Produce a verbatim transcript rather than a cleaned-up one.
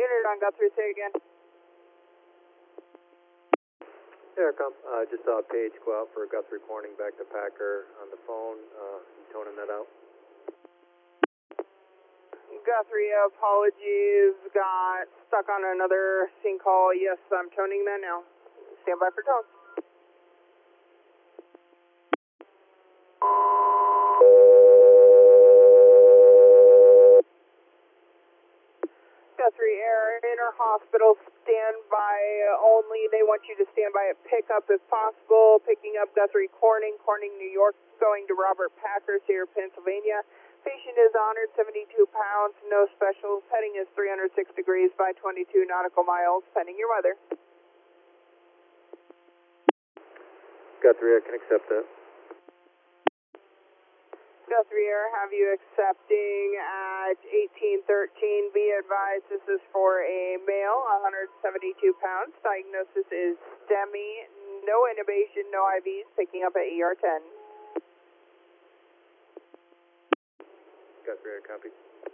Unit on Guthrie, say again. Aircom, uh, just saw Paige go out for a Guthrie Corning back to Packer on the phone. Uh, you toning that out? Guthrie, apologies, got stuck on another scene call. Yes, I'm toning that now. Stand by for tone. Guthrie Air, Inner Hospital, standby only. They want you to stand by at pickup if possible. Picking up Guthrie Corning, Corning, New York, going to Robert Packers here, Pennsylvania. Patient is one hundred seventy-two pounds, no specials. Heading is three hundred six degrees by twenty-two nautical miles, pending your weather. Guthrie, I can accept that. Guthrie Air, have you accepting at eighteen thirteen. Be advised, this is for a male, one hundred seventy-two pounds. Diagnosis is STEMI, no intubation, no I Vs, picking up at E R ten. Guthrie, I copy.